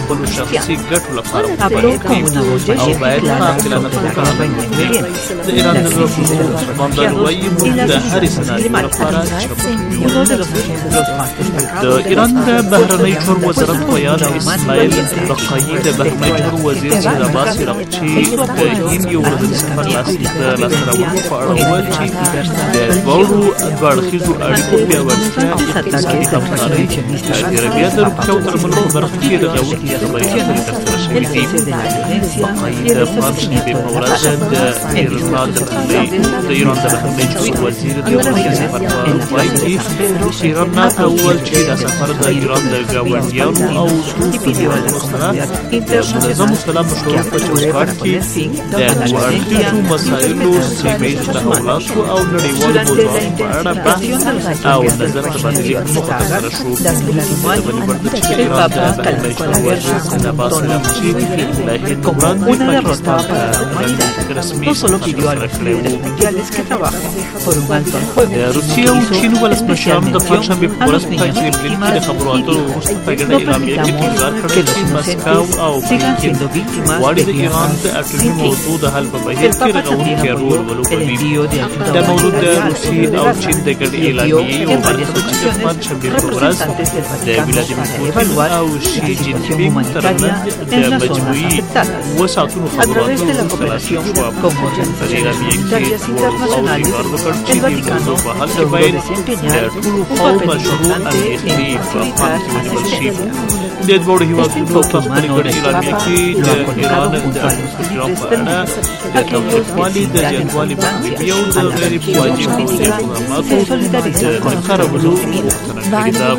خپلو شخصي ګټو لپاره مقرر کړي او باید په عاقلانه توګه د ایران د قوماندان وایي موږ د هرې سناریو لپاره د ایران د بهرنۍ چارو وزارت ویان اسماعیل بقایي د بهرنۍ چارو وزیر سید عباس عراقچي د هند یو ورځني سفر لاسته راوړلو په اړه وویل چې د دواړو اړخیزو اړیکو پیاوړتیا اقتصادي همکارۍ سعودي عربیه د روغتیا او درملو په برخه کې رغونکې خبرې اترې ترسره شوي دي. بقایي د پنجشنبې په ورځ د ایران د بهرنۍ چارو وزیر د ورځني سفر په پای کې ایران ته وویل چې دا سفر د ایران د ګاونډیانو او دوستو هېوادونو سره د منظم سلام مشورو په چوکاټ کې د دوه اړخیزو مسایلو، سیمهییزو تحولاتو او نړیوالو موضوعاتو په اړه بحث او نظر تبادلې په موخه ترسره شو. د بلې برخه چې ایران د بهرنۍ چارو وزیر سید عباس عراقچي له هند وړاندې پاکستان ته رسمي سفر کړی و. د روسیې او چین ولسمشرانو د پنجشنبې په ورځ په کرملین کې د خبرو اترو وروسته په ګډه اعلامیه کې ټینګار کړی چې مسکو او پکین غواړي د ایران د اټومي موضوع د حل په بهیر کې رغونکی رول ولوبوي. دا موضوع د روسیې او چین د ګډې اعلامیې یوه برخه ده چې د پنجشنبې په ورځ د ولادیمیر پوتین او شي جین پینګ ترمنځ د مجموعي 7 ساعتونو خبرو اترو وروسته لاسلیک شوه. په دې اعلامیه کې دواړو خواوو ټینګار وکړ چې د موضوع په حل کې باید د ټولو خواوو مشروع اندېښنې په پام کې ونیول شي. د دواړو هېوادونو په خپلې ګډې اعلامیه کې د ایران د اټومي پروګرام په اړه د تاوتریخوالي د زیاتوالي مخنیوي او د غیر واجب پوځي اقداماتو د نه کارولو غوښتنه کړې ده.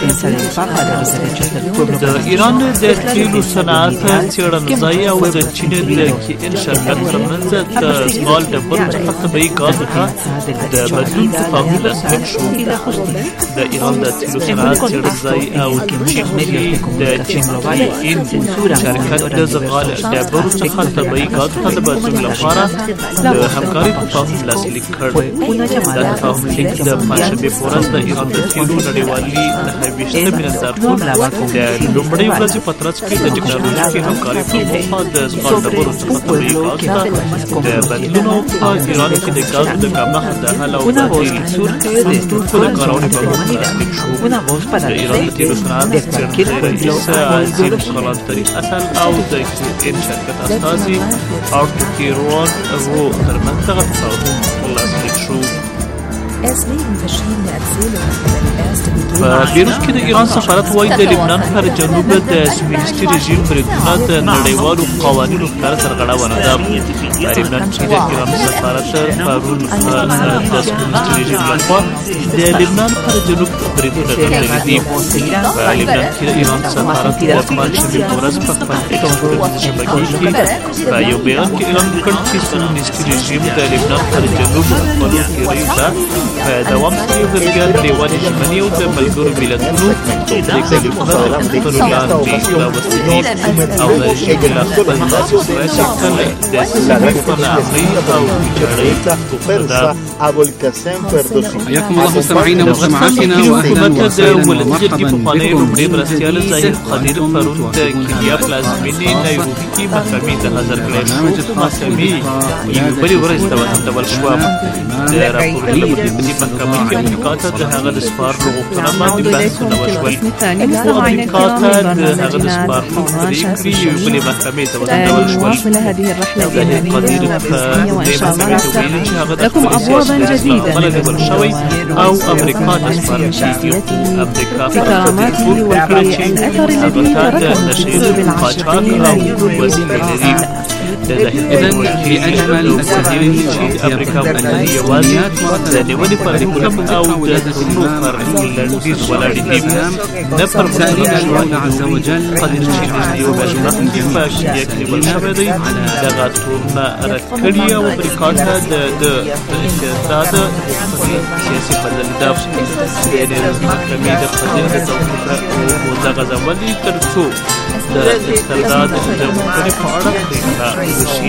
د ایران د تیلو صنعت څېړنځای او د چین د کیئن شرکت ترمنځ د زغال ډبرو څخه طبیعي ګازو ته د بدلون تفاهم لاسلیک شو. د ایران د تیلو صنعت څېړنځای او چین د چین کیئن شرکت د زغال ډبرو څخه طبیعي ګازو ته د بدلون لپاره د همکارۍ تفاهم لاسلیک کړ. دا تفاهم لیک د پنجشنبې په ورځ د ایران د تیلو نړیوالي 29مې نندارتون د لومړۍ ورځې په ترڅ کې د ټکنالوژیکي همکارۍ په موخه د زغال ډبرو څخه طبیعي ګازو ته د بدلون او په ایران کې د ګازو د کمښت د حل او د توکو د کارونې په موخه لاسلیک شو. د ایران د تیلو صنعت څېړنځای رئیس عظیم کلانتري اصل او د کیئن شرکت استازي آرتوکیروان رو ترمنځ دغه تفاهم لاسلیک شو. په بیروت کې د ایران سفارت وایي د لبنان پر جنوب د سویسټي رژیم بریدونه د نړیوالو قوانینو ښکاره سرغړونه ده. په لبنان کې د ایران سفارت پرون د سویسټي رژیم لخوا د لبنان پر جنوب بریدونه درلودي دي. په لبنان کې د ایران سفارت د پنجشنبې په ورځ په خپل اکسپرس شبکې کې په یو بیان کې اعلان وکړ چې سویسټي رژیم د لبنان پر جنوب خپلو تیریو ته په دوام سره یو ځل بیا نړیوالې ژمنې او د ملګرو ملتونو تکلیفونه د خپلو لاندې راوستي دي او د رژیم له خپل داسې سرای څخه د سیمې په ناامنۍ او ویجاړۍ ده. حياكم الله مستمعينا ومستمعاتنا واهلا وسهلا ومرحبا پخوانی لومړی مرستیال ظاهر قدیر پرون د کینیا پلازمینې نایروبي کې محکمې ته حاضر کړی شو. محکمې یوې بلې ورځ ته وځنډول شوه. د راپورونو له مخې په دې محکمه کې امریکا ته د هغه د سپارلو غوښتنه باندې بحثونه وشول. خو امریکا ته د هغه د سپارلو پرېکړې یوې بلې محکمې ته وځنډول شول. ظاهر قدیر په دې محکمې ته ویلي چې هغه د خپلې سیاسي عمله نیول شوی او امریکا ته سپارل کېږي. امریکا په ټلیفون ورکړه چې هغه ته د نشې قاچاق او وسیلې لري. إذن بأجمل التهاني أمريكا والمالية يوازي لولي فريقهم أو تدخلوا فريق لنزيز ولا رديب نفر سألنا الله عز وجل قد نشيد اليوم أجمعين كيفاش يكتب الشبدي لغاتورنا ركريا وبريكاتها استعداد سياسي بدل داف يعني المحكمة قدر وزغز ولي ترسو د استرداد د موخې په اړه پرېکړه وشي.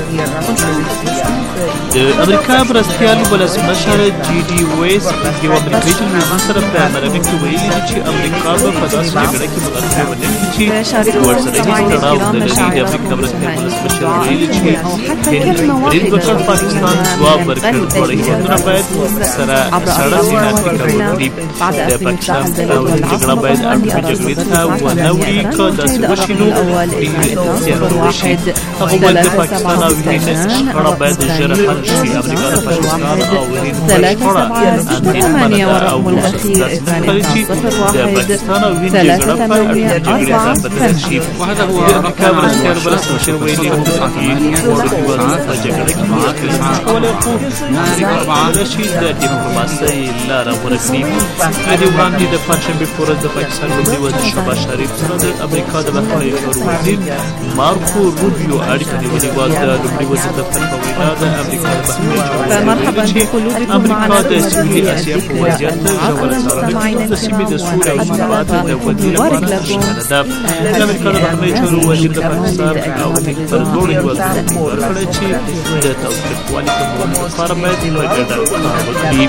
د امریکا مرستیال ولسمشر جي ډي ویس یو امریکایي ټلویزیون سره په مرکه کې ویلي دي چې امریکا به په داسې جګړه کې مداخله ونه کړي چې ورسره هېڅ تړاو نه لري. د امریکا مرستیال ولسمشر ویلي چې هند وکړ پاکستان ځواب ورکړ. دواړه هېوادونه باید سره سړه سینه فکر وکړي. د پاکستان او هند جګړه باید اړوندې جګړې ته ونه وړي. که داسې وشي نو زیان وشي. هغه وویل د پاکستان او هند شخړه باید ژر حل شي. امریکا د پاکستان او هند په شخړه اندېښمنه ده او داسې ښکاري چې د پاکستان او هند جګړه په اړوندې جګړې ته بدله شي. د امریکا مرستیال ولسمشر ویلي چې دواړو هېوادونو په جګړه کې مداخله نشي کولی، خو امریکا کولی شي د ډیپلوماسۍ لاره غوره کړي. له دې وړاندې د پنجشنبې په ورځ د پاکستان لومړي وزیر شهباز شریف سره د امریکا د بهرنیو چارو وزیر مارکو روبیو اړیکه نیولې وه. د لومړي وزیر دفتر په وینا د امریکا د بهرنیو چارو وزیر ویلي چې امریکا د سویلي اسیا په وضعیت ژوره څارنه کوي. د سیمې د سولې او ثبات د ودې لپاره ژمنه ده. د امریکا د بهرنیو چارو وزیر د پاکستان او هند پر دواړو هېوادونو ټینګار کړی چې د تاوتریخوالي کمولو لپاره باید په ګډه کار وکړي.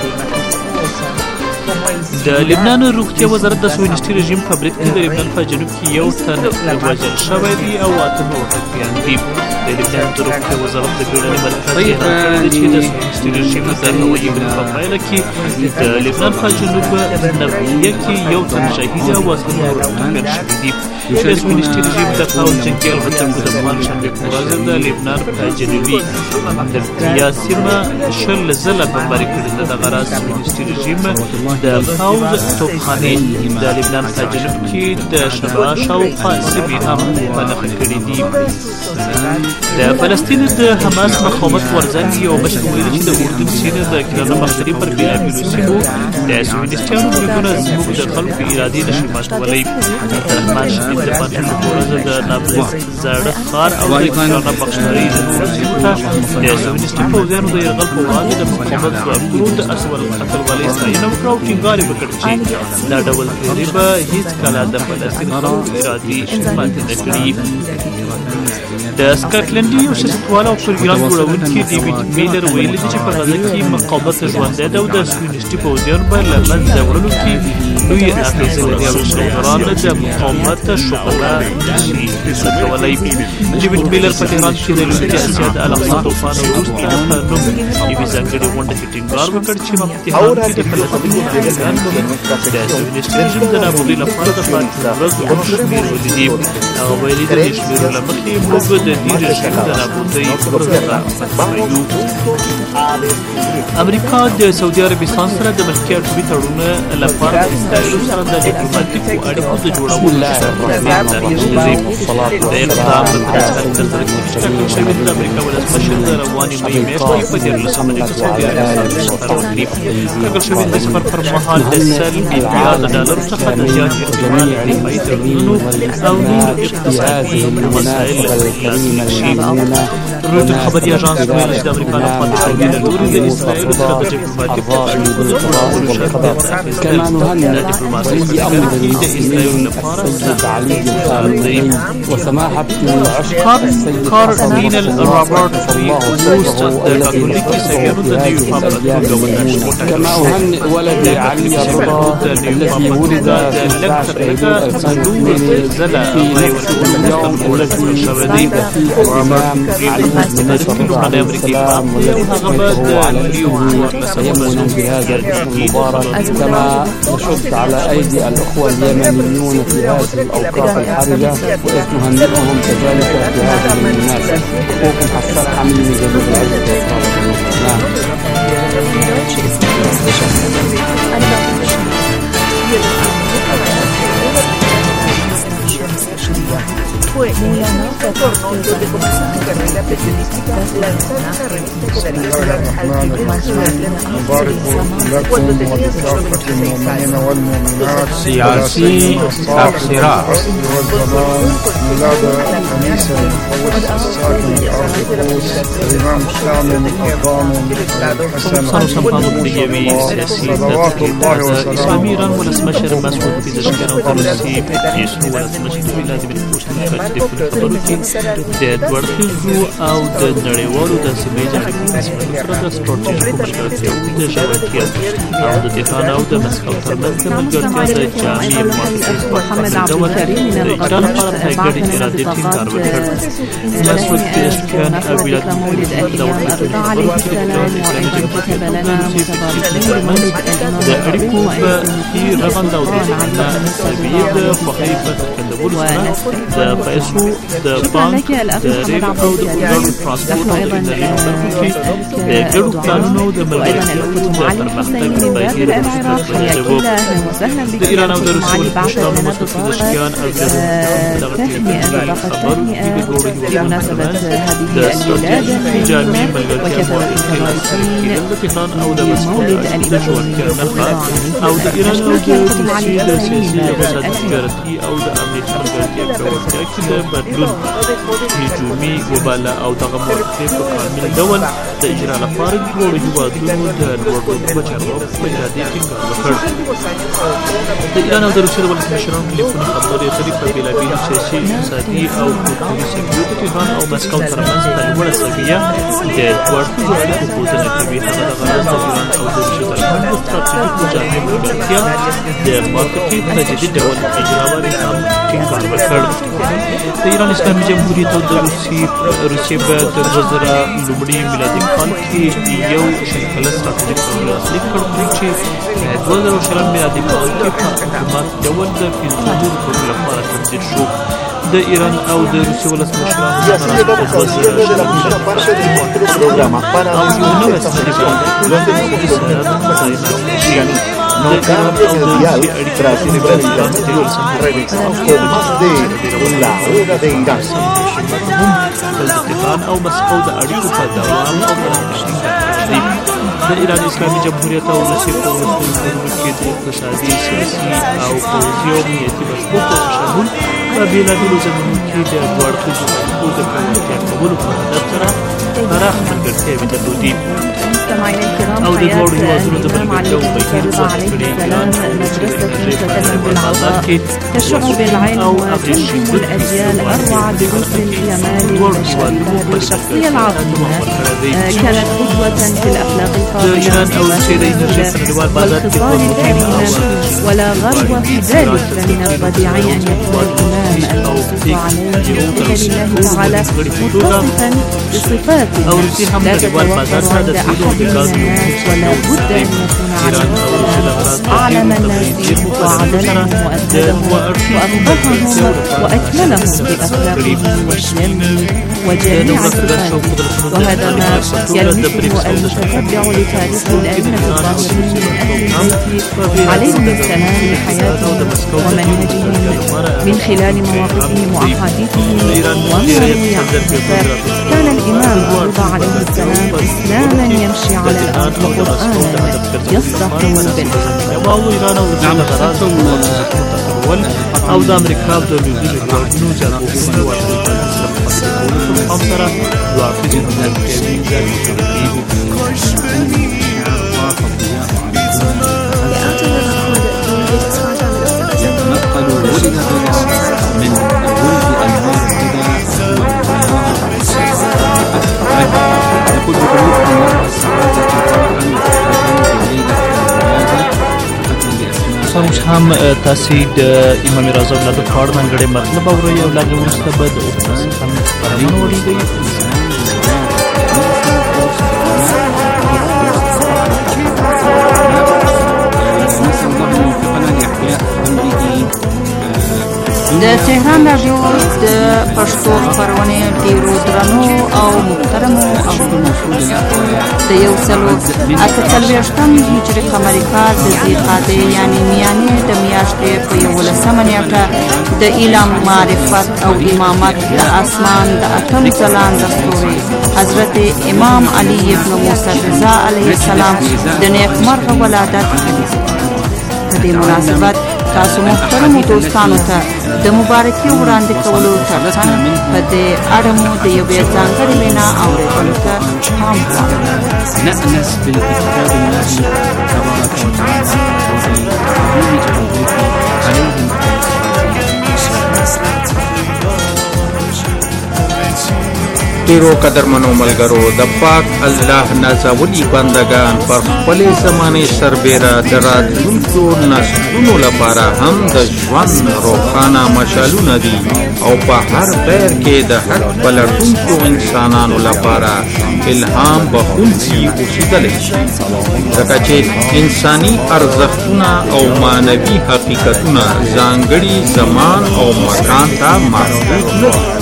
د لبنان روغتیا وزارت د صهیونیستي رژیم په برید کې د لبنان په جنوب کې یو تن وژل شوی دی او 8 نور ټپیان دي. د لبنان د روغتیا وزارت د بیړني مرکز اعلان کړی دی چې د صهیونیستي رژیم د هوایي برید په پایله کې د لبنان په جنوب نقلیه کې یو تن شهید او 8 نور ټپیان شوي دي. د صهیونیستي رژیم د پوځ جنګي الوتکو د پنجشنبې په ورځ د لبنان په جنوبي نقلیه سیمه 20 ځله بمباري کړې ده. دغه راز صهیونیستي رژیم د پوځ توپخانې د لبنان په جنوب کې د شبعه شاوخوا سیمې هم په نښه کړي دي. د فلسطین د حماس مقاومت غورځنګ یو مشر ویلي چې د اردن سیند د کرانه باختري پر بېلابېلو سیمو د صهیونیستیانو بریدونه زموږ د خلکو ارادې نشي ماتولی. عبدالرحمن شدید د پنجشنبې په ورځ د نابلس زاړه ښار او د کرانه باختري د نورو سیمو ته د صهیونیستي پوځیانو د یرغل په وړاندې د مقاومت ځواکونو د اتلولۍ ستاینه وکړه او ټینګار یې وکړ چې دا ډول پیرې به هېڅکله د فلسطین خلکو ارادې ماتې نه کړي. د سکاټلنډي یو سیاستوال او پروګرام جوړونکي ډیویډ میلر ویلي دي چې په غزه کې مقاومت ژوندی ده او د صهیونیستي پوځیانو به له منځه وړلو کې لویې اغېزې لري او شوقیان د مقاومت شغله نشي کولی. ډیویډ میلر په تهران کې د لوېدیځې اسیا د الاقصی طوفان وروسته په نوم یوې ځانګړې غونډه کې ټینګار وکړ چې په تهران کې د فلسطین مهاجران د صهیونیستي رژیم د نابودۍ لپاره د پاتې ورځو شمېر ولیدي. هغه ویلي د دې شمېرو له مخې موږ د دې رژیم د نابودۍ ورځو ته مخامخ. امریکا د سعودي عربستان سره د ملکي اټومي تړون لپاره د اسرائیلو سره د ډیپلوماتیکو اړیکو د جوړولو د اقدام په ترڅ ترسره کېږي چې ټاکل شوي د امریکا ولسمشر د روانې مې میاشتې په 14 نیټه سعودي عربستان ته سفر وکړي. ټاکل شوي د سفر پر مهال د $1 میلیارد څخه د زیات احتمال دفاعي تړونونو او نور اقتصادي مسایل لاسلیک شي. رویټر خبري اژانس ویلي چې د امریکا لخوا د سعودي له لوري د اسرائیلو سره د ډیپلوماتیکو اړیکو د جوړولو شرط اخیستل د ډیپلوماسۍ په ډګر کې د اسرائیلو لپاره سخت کار دی. کارډینل رابرټ فری وروست د کاتولیک عیسویانو د نوي پاپ په توګه وټاکل شوی. ولدي علي الرضا الذي ولد في 19 زله رای ورکول اليوم الذي ولد فيه الإمام علي بن أبي طالب والذي يمن بهذا الاسم المبارك. كما نشد على أيدي الأخوة اليمنيون في هذه الأوقات الحرجة وإذ نهنئهم كذلك في هذه المناسبة. أخوكم حسن حميد من جنوب العزة fue un torno donde comenzó su carrera periodística lanzando una revista que daría lugar al primer nacional cuando tenía solo 26 años. سياسي الصراع ولادة الكنيسة المقدسة الساكن بأرض القدس الإمام الثامن الضامن الحسن صلوات الله وسلامه. اسلامي ایران ولسمشر مسعود پزشکیان او د روسیې پېشوا ولسمشر ولادیمیر پوښتنې کړې چې د خبرو کې د دوړخیزو او د نړیوالو د سیمهییزو اړیکو مسایلو سره د ستراتیژیکو مشکلاتیاوو د ژورتیا او د تهران او د مسکو ترمنځ د ملګرتیا د جامع موافقې په ډول د ایران لپاره د ګډې ارادې ټینګار وکړ. مسعود پزشکیان او ولایتونو د اړیکو په رغنده او د طبیعي د خوښۍ په څرګندولو سره د پیسو د بانک د ریل او د ګډو ترانسپورټ او د انرژۍ په برخو کې د ګډو پلانونو د ملګرتیا د پرمختګ بهیر د ایران او د روسیې ولسمشرانو مسعود پزشکیان او د خبرو کې د دواړو هیوادونو ترمنځ د ستراتیژیکې جامع ملګرتیا موافقې لاسلیک کېدل د تهران او د مسکو د اړیکو د ژورتیا نښه او د ایران او د روسیې د سیاسي اقتصادي تجارتي او د امنیتي ملګرتیا پیاوړتیا کې د بدلون هجومي وباله او دغه موافقې په کامل ډول د اجرا لپاره د دواړو هیوادونو د لوړو چارواکو په ارادې ټینګار وکړ. د ایران او د روسیې د ولسمشرانو ټلیفوني خبرې اترې په بېلابېلو سیاسي اقتصادي او کلتوري سیمو د تهران او مسکو ترمنځ په لوړه سویه د دوړخیزو اړیکو ښودنه کوي. هغه دغه راز د ایران او د روسیې ترمنځ د ستراتیژیکو جامع ملګرتیا د موافقې په جدي ډول اجرا باندې هم ټینګار وکړ. د ایران اسلامي جمهوریت او د روسیې به د 2000 میلادي کال کې یو شلکله ستراتیژیک تړون لاسلیک کړ چې 2020 میلادي کال کې په حکومت ډول د 15 کلونو لپاره تمدید شو. د ایران او د روسیې ولسمشرانو او No cambies el dial tras Universidad regresamos con más de La Hora de Irán. او مسکو د اړیکو په دوام او پرمختګ د ایران اسلامي جمهوریت او روسیې په وروستیو کې د اقتصادي سیاسي او پوځي او امنیتي مشبوطو تشابهون په بېلابېلو زمینو کې د دوړخیزو اړیکو د پیاوړتیا کولو په هدف سره پراخ ملګرتیاوې درلودې او د دواړو هیوادونو د ملګرتیاو بهیر وضع کړي. ایران او روسیې د انرژۍ په بازار کې تشعر بالعلم وتلهم الأجيال أروع دروس الجمال والبشر. الشخصية العظيمة كانت قدوة في الأخلاق الفاضلة والاقتصاد الكريم ولا غرو في ذلك. فمن الطبيعي أن يكون الإمام الموصوف عليه بفضل الله تعالى متصفا بصفاته لا تتوفر عند أحد الناس ولا بد أن يكون على أعلم الناس وأعدلهم وأزهدهم وأفضلهم وأكملهم بأخلاقه وشيمه وجميع صفاته. وهذا ما يلمسه المتتبع لتاريخ الأئمة الظاهرين من أهل البيت عليهم السلام بحياتهم ومنهجهم من خلال مواقفهم وأحاديثهم ومروياتهم. كان الإمام الرضا عليه السلام إسلاما يمشي على الأرض وقرآنا يصدق بالحق. او د امریکا د لویدیځو هیوادونو جغرافیایي واټن هم سره دوړخیزې ملګرتیاوې اوس هم تاسې د امام رضا الله د کار ننګړی مطلب اورئ او له هغې وروسته به د اورتاس هم خپرونه ولیدئ. د تهران راډیو د پښتو خپرونې ډېرو درنو او محترمو اورېدونکو د 148 هجري قمري کال د ذیقعدې یعنې میانې د میاشتې په 11 نیټه د علم معرفت او امامت د اسمان د اتم ځلانده ستوري حضرت امام علي ابن موسی رضا علیه السلام د نیکمرغه ولادت په دې مناسبت تاسو محترمو دوستانو ته د مبارکي وړاندې کولو ترڅنګ په دې اړه مو د یوې ځانګړې وینا اورېدلو ته پام کوو. نأنس بالكتاب الله تبارك وتعالى وبالنبي عليهم ډیرو قدرمنو ملګرو د پاک الله نازولي بندگان پر خپلې زمانې سربیره د راتلونکو نسلونو لپاره هم د ژوند روښانه مشالونه دي او په هر پیر کې د حق پلټونکو انسانانو لپاره الهام بخښونکي اوسېدلی شي ځکه چې انساني ارزښتونه او معنوي حقیقتونه ځانګړي زمان او مکان ته محدود نه دي.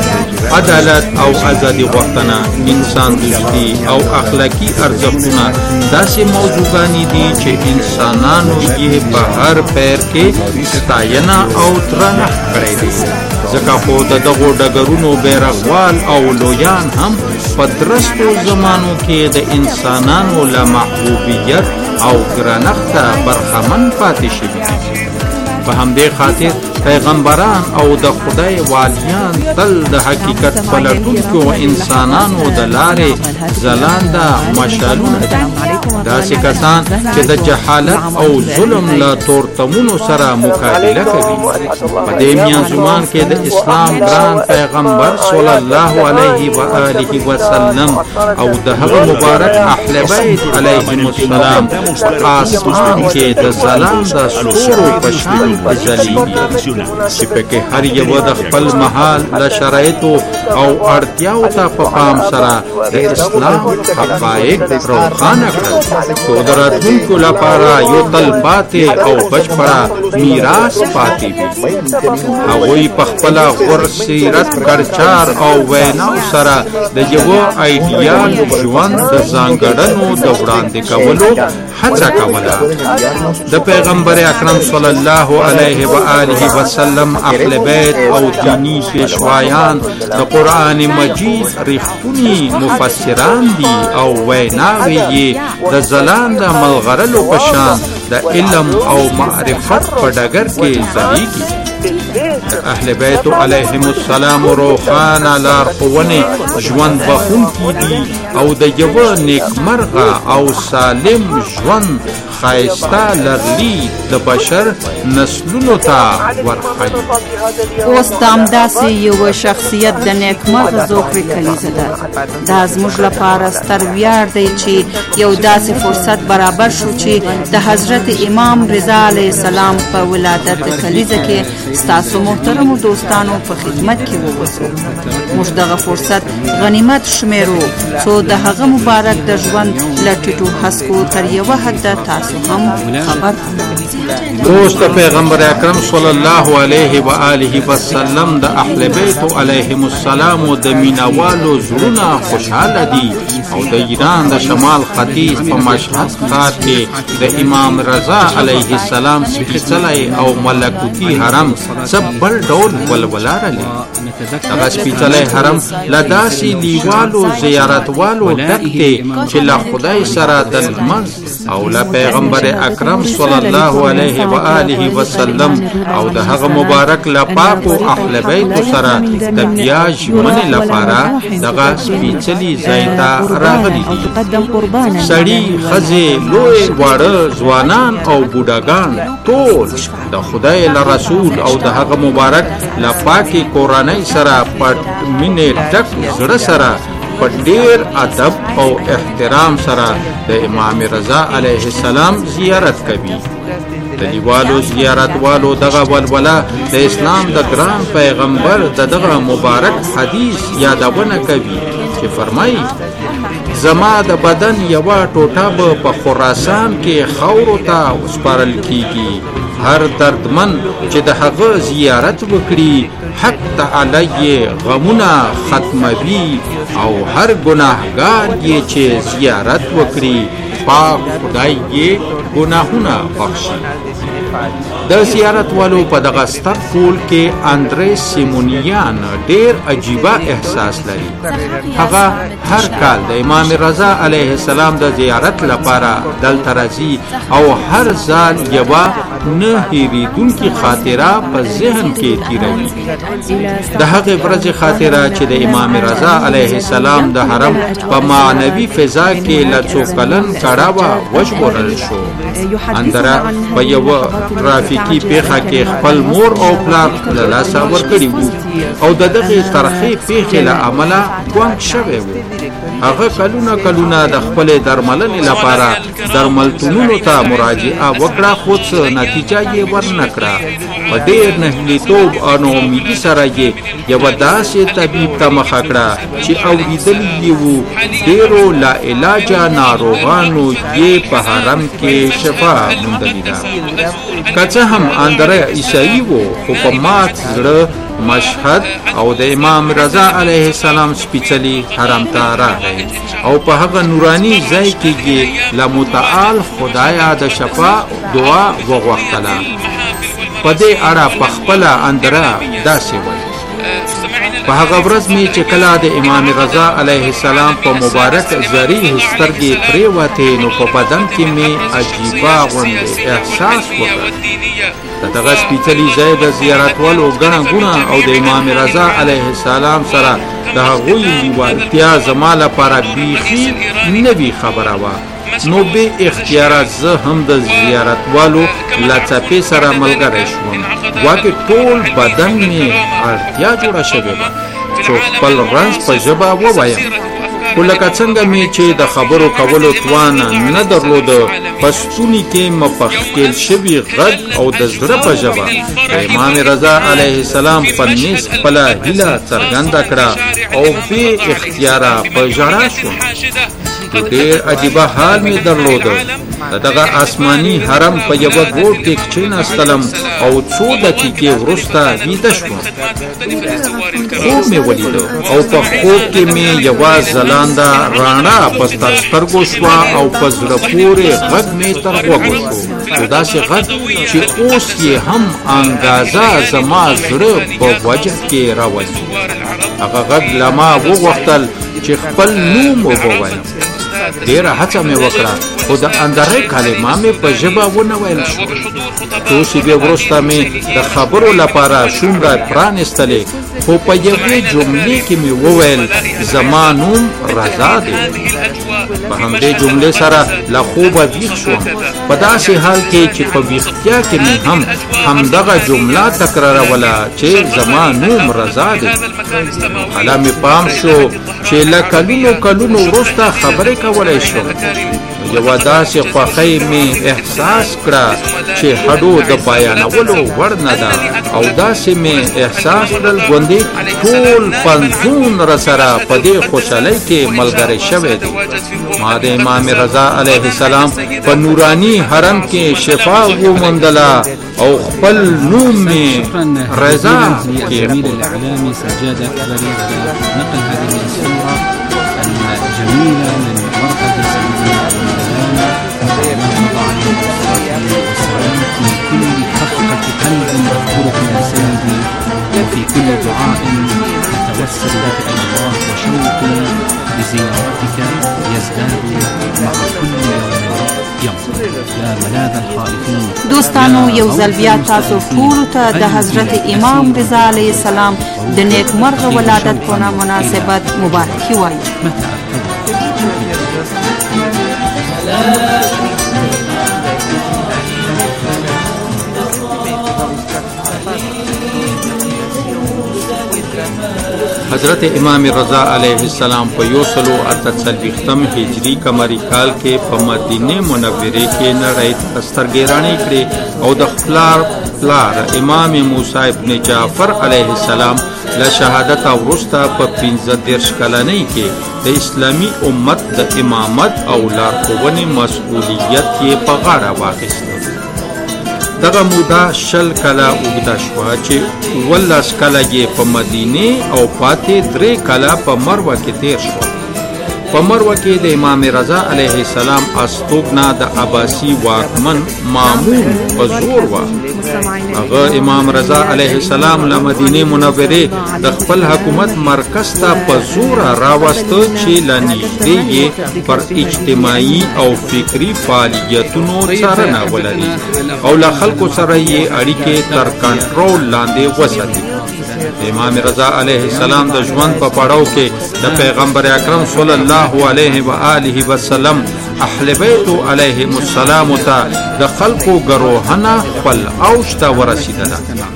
عدالت او ازادي غوښتنه، انسان دوستي او اخلاقی ارزښتونه داسې موضوعګانې دي چې انسانانو یې په هر پیر کې ستاینه او درنښت کړی دی. ځکه خو د دغو ډګرونو بیرغوال او لویان هم په درستو زمانو کې د انسانانو له محبوبیت او ګرانښته برخمن پاتې شوي دي. په همدې خاطر پیغمبران او د خدای والیان تل د حقیقت پلټونکو انسانانو د لارې ځلانده مشالونه دي. داسې کسان چې د جهالت او ظلم له تورتمونو سره مقابله کوي. په دې میانزمان کې د اسلام ګران پیغمبر صلی الله علیه و آله وسلم او د هغه مبارک اهل بیت علیهم السلام آسمان کې د ځلانده ستورو په شان ځلیږي چې پکې هر یو د خپل محل له شرایطو او اړتیاو ته په پام سره د اسلام حقایق روښانه کړل چې د راتلونکو لپاره یو تلپاتې او بشپړه میراث پاتې وي. هغوی په خپله غوره سیرت کړچار او ویناو سره د یوه ایډیال ژوند د ځانګړنو د وړاندې کولو هڅه کوله. د پیغمبر اکرم صلی الله علیه و آله وسلم اهل بیت او دینی پیشوایان د قرآن مجید ریښتوني مفسران دي او ویناوې یې د ځلانده ملغلرو په شان د علم او معرفت په ډګر کې ځلیږي. د اهل بیت علیهم السلام روښانه لارښوونې ژوند بښونکي دي او د یوه نیکمرغه او سالم ژوند ښایسته لرلید د بشر نسلونو ته ورښیي. اوس د همداسې یوه شخصیت د نیکمرغه زوکړې کلیزه ده. دا زموږ لپاره ستر ویاړ دی چې یو داسې فرصت برابر شو چې د حضرت امام رضا علیه السلام په ولادت د کلیزه کې ستاسو محترمو دوستانو په خدمت کې ووسو. موږ دغه فرصت غنیمت شمیرو څو د هغه مبارک د ژوند له ټیټو هسکو تر یوه حده تاسو هم خبر اوس د پیغمبر اکرم صلی الله علیه و آله وسلم د اهل بیت علیهم السلام د مینوالو زړونه خوشحاله دي او د ایران د شمال ختیځ په مشهد ښار کې د امام رضا علیه السلام سپېڅلی او ملکوتي حرم څه بل ډول ولوله لري. دغه سپېڅلی حرم له داسې لیوالو زیارتوالو ډک دی چې له خدای سره د لمس او له پیغمبر اکرم صلی الله علیه و آله وسلم او د هغه مبارک له پاکو اهل بیتو سره د بیا ژمنې لپاره دغه سپېڅلي ځای ته راغلي دي. سړي، ښځې، لوی واړه، ځوانان او بوډاګان ټول د خدای له رسول او د هغه مبارک له پاکې کورنۍ سره په مینې ډک زړه سره په ډېر ادب او احترام سره د امام رضا علیه السلام زیارت کوي. د لیوالو زیارتوالو دغه ولوله د اسلام د ګران پیغمبر د دغه مبارک حدیث یادونه کوي چې فرمایي: زما د بدن یوه ټوټه به په خراسان کې خاورو ته وسپارل کیږي. هر دردمن چې د هغه زیارت وکړي حق تعالی یې غمونه ختموي او هر ګناهګار یې چې زیارت وکړي پاک خدای یې ګناهونه بخشي. د زیارت والو په دغه ستر ټول کې اندریس سیمونیان ډېر عجیبه احساس لري. هغه هر کال د امام رضا علیه السلام د زیارت لپاره دلته راځي او هر ځل یوه نه هېرېدونکې خاطره په ذهن کې تیروي. د هغې ورځې خاطره چې د امام رضا علیه السلام د حرم په معنوي فضا کې له څو کلن کړاوه وژغورل شو. اندره په یوه ترافیکي پیښه کې خپل مور او پلار له لاسه ورکړي وو او د دغې ترخې پیښې له امله ګونګ شوی و. هغه کلونه د خپلې درملنې لپاره درملتونونو ته مراجعه وکړه، خو څه نتیجه یې ورنه کړه. په ډېر نهیلیتوب او ناامیدي سره یې یوه داسې طبیب ته مخه کړه چې اورېدلي یې وو ډېرو لاعلاجه ناروغانو یې په حرم کې شفا موندلې ده. که څه هم اندره عیسوي و، خو په مات زړه مشهد او د امام رضا علیه السلام سپیڅلي حرم ته راغی او په هغه نوراني ځای کې یې له متعال خدایه د شفا دعا وغوښتله. په دې اړه په خپله اندره داسې وایي: په هغه ورځ مې چې کله د امام رضا علیه السلام په مبارک زرې سترګې پرېوتې، نو په بدن کې مې عجیبه غوندې احساس وکړ. د دغه سپېڅلي ځای د زیارتوالو ګڼه ګوڼه او د امام رضا علیه السلام سره د هغوی لیوالتیا زما لپاره بیخي نوې خبره وه. نو بې اختیاره زه هم د زیارتوالو له څپې سره ملګری شوم. ګواکې ټول بدن مې اړتیا جوړه شوې وه چې خپل رنځ په ژبه ووایم. خو لکه څنګه مې چې د خبرو کولو توان نه درلوده، په ستوني کې مپخکیل شوي غږ او د زړه په ژبه د امام رضا علیه السلام په نیز خپله هیله څرګنده کړه او بې اختیاره په ژړا شوم. ډېر عجیبه حال مې درلوده. د دغه آسماني حرم په یوه ګوټ کې کښېناستلم او څو دقیقې وروسته ویده شوم. خوب مې ولیده او په خوب کې مې یوه ځلانده رڼا په سترګو شوه او په زړه پورې غږ مې تر غوږو شو. خو داسې غږ چې اوس یې هم انګازه زما زړه په وجه کې راولي. هغه غږ له ما وغوښتل چې خپل نوم ووایم. ډېره هڅه مې وکړه، خو د اندرې کلمه مې په ژبه ونه ویل شو. څو شېبې وروسته مې د خبرو لپاره شونډه پرانیستلې، خو په یوې جملې کې مې وویل: زما نوم رضا دی. په همدې جملې سره له خوبه ویښ شوم، په داسې حال کې چې په ویښتیا کې مې هم همدغه جمله تکراروله چې زما نوم رضا دی. حالا مې پام شو چې له کلونو وروسته خبرې کولی شم. یوه داسې خوښۍ مې احساس کړه چې هډو د بیانولو وړ نه ده، او داسې مې احساس کړل ګوندې ټول پنځون راسره په دې خوشحالۍ کې ملګری شوی دی. ما د امام رضا علیه السلام په نوراني حرم کې شفا وموندله او خپل نوم مې رضا کېښود. سجادة أكبر نقل هذه الصورة الجميلة من مركز سيدنا المولانا في كل خفقة قلب أذكرك يا سيدي، وفي كل دعاء أتوسل بك إلى الله، وشوقي بزيارتك يزداد مع كل يوم. يا ملاذ الخائفين. دوستانو یو ځل بیا تاسو ټولو ته د حضرت امام رضا علیه السلام د نیکمرغه ولادت په مناسبت مبارکي وایو. حضرت امام رضا علیه السلام په 148 هجری قمری کال کې په مدینه منوره کې نړۍ ته سترګېرانی کړې او د پلار امام موسی ابن جعفر علیه السلام له شهادت وروسته په 15 کلنۍ کې د اسلامي امت د امامت او لارښوونې مسؤلیت یې په غاړه واخیست. دغه موده 20 کاله اوږده شوه چې 18 کاله یې په مدینه او پاتې 3 کاله په مروه کې تیر شوه. په مروه کې د امام رضا علیه السلام استوګنه د عباسي واکمن مامون په زور وه هغه امام رضا علیه السلام له مدینه منوره د خپل حکومت مرکز ته په زور راوسته چې لنږدې پر اجتماعي او فکری فعالیتونو څارنه ولري او له خلکو سره یې اړیکې تر کنټرول لاندې وساتي. امام رضا علیه السلام د ژوند په پړاو کې د پیغمبر اکرم صلی الله علیه و آله وسلم اهل بیت علیهم السلام ته د خلکو ګروهنه خپل اوج ته ورسیدله.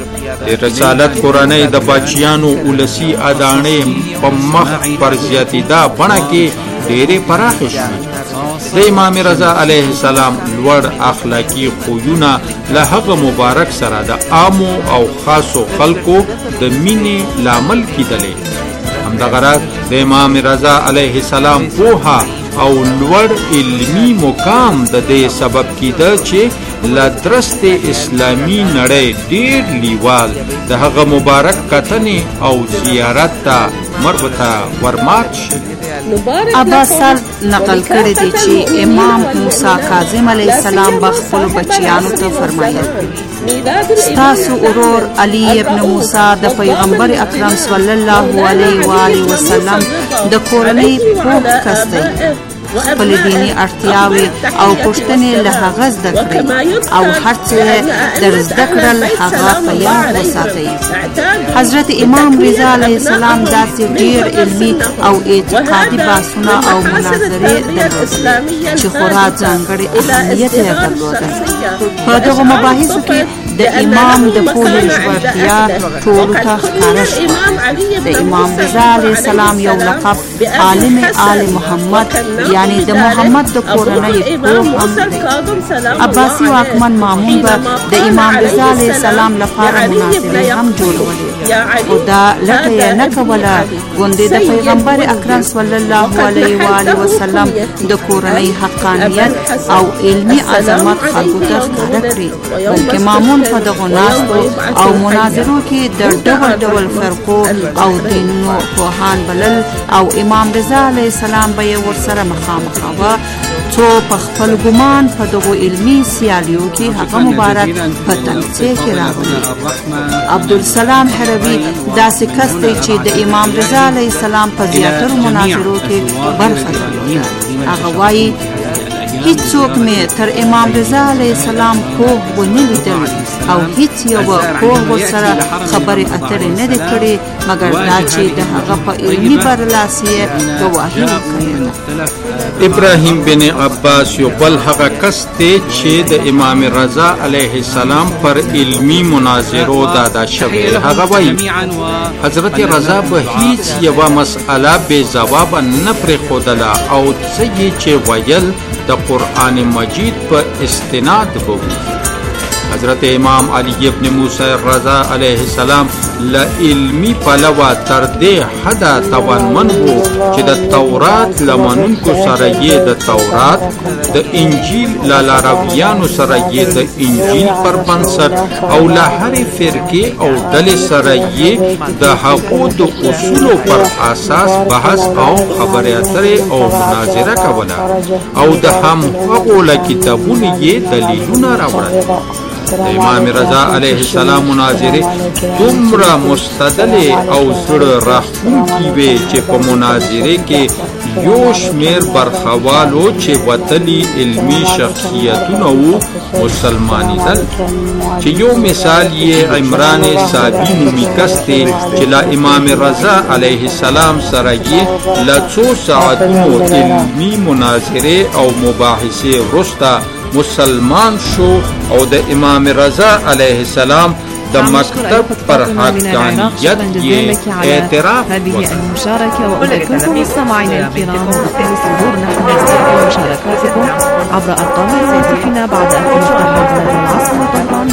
د رسالت کورنۍ د باچیانو ولسی اډانې په مخ پر زیاتیدا بڼه کې ډېرې پراخې شوې. د امام رضا علیه السلام لوړ اخلاقی خویونه له هغه مبارک سره د عامو او خاصو خلکو د مینې لامل کېدلې. همدغه راز د امام رضا علیه السلام پوهه او لوړ علمی مقام د دې سبب کېده چې له درست اسلامي نړۍ ډېر لیوال د هغه مبارک کتنې او زیارت ته مربوطه ورمات شي. عباس صاحب نقل کړی دی چې امام موسی کاظم علیه السلام به خپلو بچیانو ته فرمایل کړي ستاسو ورور علی ابن موسی د پیغمبر اکرم صلی الله علیه و آله وسلم د کورنۍ پوه کس دی. خپل دینی اړتیاوې او پوښتنې له هغه زده کړئ او هر څه در زده کړل هغه په یاد وساتئ. حضرت امام رضا علیه السلام داسې ډېر علمي او اعتقادي بحثونه او مناظرې درلودې چې خورا ځانګړی اهمیت یې درلوده. په دغو مباحثو کې د امام د پوهې ژورتیا ټولو ته ښکاره شوه. د امام رضا علیه السلام یو لقب عالم آل محمد یعنی د محمد د کورنۍ پوه هم دی. عباسي واکمن مامون به د امام رضا علیه السلام لپاره مناظرې هم جوړولې خو دا لټه یې نه کوله ګوندې د پیغمبر اکرم صلی الله علیه و آله وسلم د کورنۍ حقانیت او علمي عظمت خلکو ته ښکاره کړي. بلکې مامون په دغو ناستو او مناظرو کې د ډول ډول فرقو او دینونو پوهان بلل او امام رضا علیه السلام به یې ورسره مخامخ وه څو په خپل ګمان په دغو علمي سیالیو کې هغه مبارک په تنڅۍ کې راغلی. عبدالسلام حربي داسې کس دی چې د امام رضا علیه السلام په زیاترو مناظرو کې برخه درلوده. هغه وایي هیڅوک مې تر امام رضا علیه السلام پوه ونه لیدل او هیڅ یو پوه ورسره خبرې اترې نه دي کړې مګر دا چې د هغه په علمي برلاسي یې ګواهي ورکړې. ابراهیم بن عباس یو بل هغه کس دی چې د امام رضا علیه السلام پر علمي مناظرو ډاډه شوی. هغه وایي حضرت رضا به هیڅ یوه مسئله بې ځوابه نه پرېښودله او څه یې چې ویل د قرآن مجید په استناد به حضرت امام علی ابن موسی رضا علیه السلام له علمي پلوه تر دې حده توانمن و چې د تورات له منونکو سره یې د تورات د انجیل له لارویانو سره یې د انجیل پر بنسټ او له هرې فرقې او ډلې سره یې د هغو د اصولو پر اساس بحث او خبرې اترې او مناظره کوله او د همهغو له کتابونو یې دلیلونه راوړل. د امام رضا علیه السلام مناظرې دومره مستدلې او زړه راښکونکې وې چې په مناظرې کې یو شمېر برخوالو چې وتلي علمي شخصیتونه وو مسلمانېدل. چې یو مثال یې عمران صابي نومي کس دی چې له امام رضا علیه السلام سره یې له څو ساعتونو علمي مناظرې او مباحثې وروسته مسلمان شو او د امام رضا علیه السلام د مکتب پر حقانیت یې اعتراف هذه المشاركة وأذكركم مستمعينا الكرام بكل صدور نحن نستقبل مشاركاتكم عبر أرقام هاتفنا بعد أن تنتهي العاصمة طهران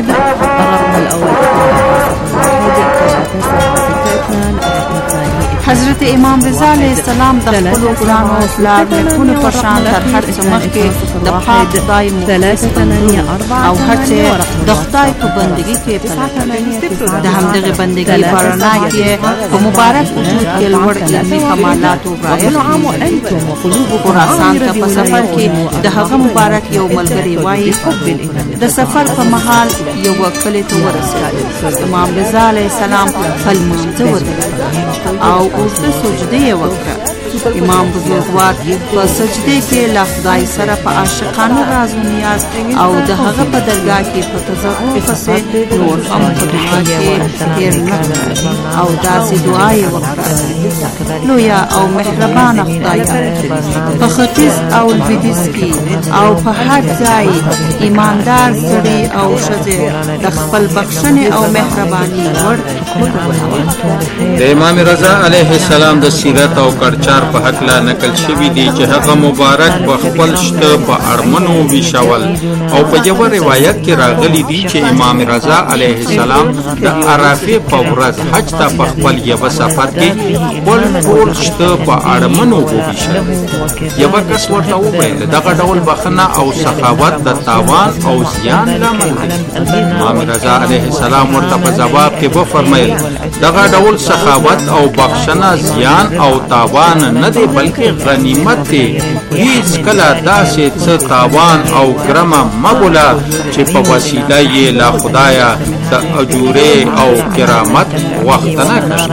الرقم الأول حضرت امام رضا علیه السلام د خپلو ګرانو پلار نیکونو په شان تر هر څه مخکې د پاک خدای او هر څه د خدای په بندګۍ کې د همدغه بندګۍ په رڼا کې په مبارک وجود کې لوړ علمي کمالاتو رایج خراسان ته په سفر کې د هغه مبارک یو ملګری وایي د سفر په مهال یو کلی ته ورسېدل. امام رضا علیه السلام په لمانځه ودرېد او اوږده سجده یې وکړه. امام بزرګوار په سجدې کې له خدای سره په عاشقانه راز و نیاز او د هغه په درګاه کې په تضرع پسې نور هم په دعا کې تېر نه کړ او داسې دعا یې وکړه: لویه او مهربانه خدایه، په ختیځ او لویدیځ کې او په هر ځای ایماندار سړي او ښځې د خپل بخښنې او مهرباني وړ د امام رضا علیه السلام د سیرت او کړچار په هکله نقل شوي دي چې هغه مبارک په خپل شته په اړمنو ویشول او په یو روایت کې راغلي دي چې امام رضا علیه السلام د عرفې په ورځ حج ته په خپل یوه سفر کې خپل ټول شته په اړمنو وویشل. یوه کس ورته وویل دغه ډول بخښنه او سخاوت د تاوان او زیان لامل دی. امام رضا علیه السلام ورته په ځواب کې وفرمیل دغه ډول سخاوت او بخښنه زیان او تاوان نه دی بلکې غنیمت دی. هیڅ کله داسې څه تاوان او ګرمه مه بوله چې په وسیله یې له خدایه د اجورې او کرامت غوښتنه کړي.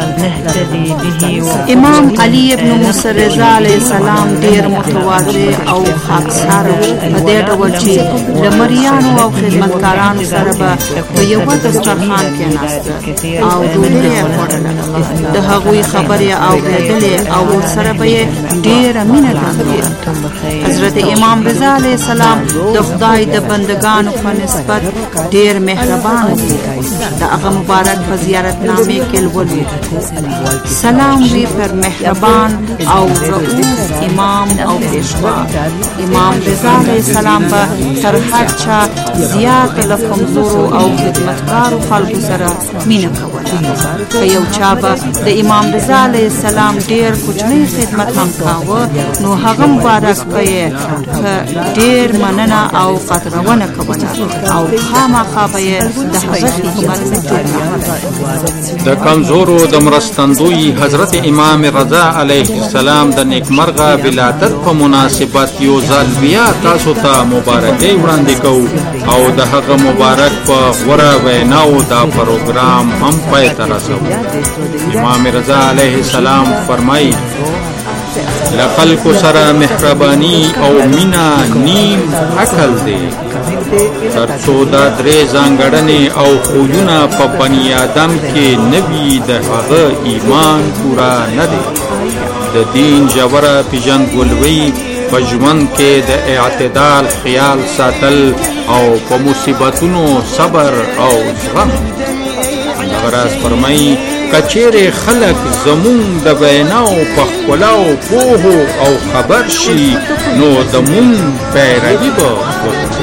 امام علی ابن موسی رضا علیه السلام ډېر متواضع او خاکسار و، په دې ډول چې د مریانو او خدمتکارانو سره به په یوه دسترخوان کېناسته او ډوډۍ یې خوړله. د هغوی خبرې اورېدلې او ورسره به یې ډېره مینه درلوده. حضرت امام رضا علیه السلام د خدای د بندگانو په نسبت ډېر مهربان و. د هغه مبارک په زیارتنامې کې لولو: سلام وی پر مهربان او رؤوف امام او پیشوا. امام رضا علیه السلام به تر هر چا زیات له کمزورو او خدمتکارو خلکو سره مینه کوله. که یو چا به د امام رضا علیه السلام ډېر کوچنی خدمت هم کاوه نو هغه مبارک به یې ډېر مننه او قدرونه کوله او خامخا به یې د هغه خدمت د کمزورو د مرستندوی حضرت امام رضا علیه السلام د نیکمرغه ولادت په مناسبت یو ځل بیا تاسو ته مبارکي وړاندې کوو او د هغه مبارک په غوره ویناو دا پروګرام هم پای ته رسوو. امام رضا علیه السلام فرمایي له خلکو سره مهرباني او مینا نیم عقل دی. تر څو دا درې ځانګړنې او خویونه په بني آدم کې نه وي د هغه ایمان پوره نه دی. د دین ژوره پیژندګلوي په ژوند کې د اعتدال خیال ساتل او په مصیبتونو صبر او زغم. دغه راز فرمایي کچېرې خلک زمونږ د ویناو په ښکلاو پوهو او خبر شي نو د مونږ پیروي به وکړي.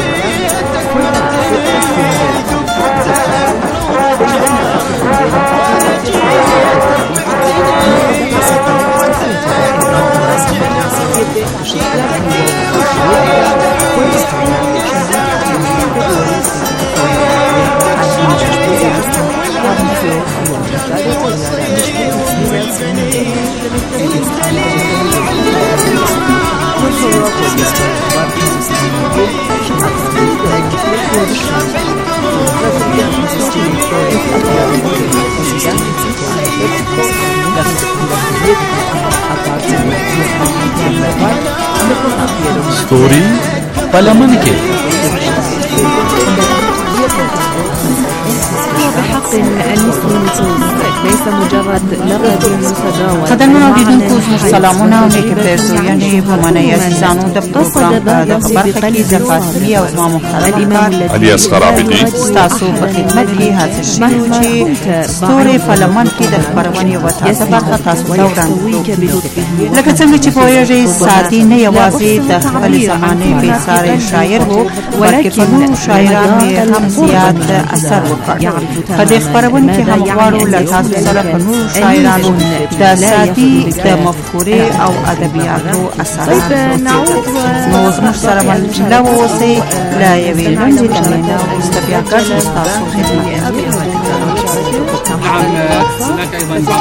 ستوري په لمن کې بحق الاسم ليس مجرد لغة متداول. قدرمن اوریدونکو سلامونه او نیکې پیرزویانې په منۍ عزیزانو د پروګرام په دغه برخه کې د فاطمي او زما محترم کار علي اصغر عابدي ستاسو په خدمت کې حاضر شوي چې ستوري په لمن کې د خپرونې یوه تازه برخه تاسو ته وړاندې کوو. لکه څنګه چې پوهیږئ سعدي نه یوازې د خپلې زمانې بېساری شاعر و بلکې په نورو شاعرانو یې هم زیات اثر وکړ. په دې خپرونې کې هم غواړو له تاسو سره کله په نورو شاعرانو د سادي د مفکورې او ادبیاتو اثرات نو زموږ سره باندې لا اوسئ لا یوې لنډې تمرینه وروسته بیا ګرځو ستاسو خدمت هناك ايضا بعض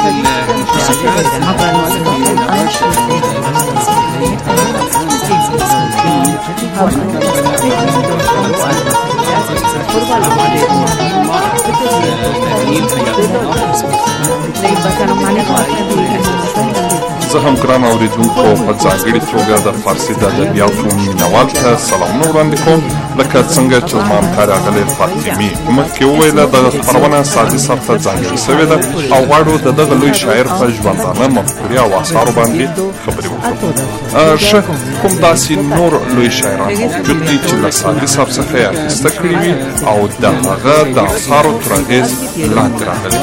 زه هم ګران اورېدونکو په ځانګړې توګه د فارسي د ادبیاتو مینوال ته سلامونه وړاندې کوم لکه څنګه چې زما همکارې اغلې فاطمې مخکې وویله دغه خپرونه سادي صاحب ته ځانګړې شوې ده او غواړو د دغه لوی شاعر په ژوندانه مفکورې او اثارو باندې خبرې وکړو. ښه کوم داسې نور لوی شاعران موجود دي چې له سادي صاحب څخه یې اخیسته کړي وي او د هغه د اثارو تر اغېز لاندې راغلي.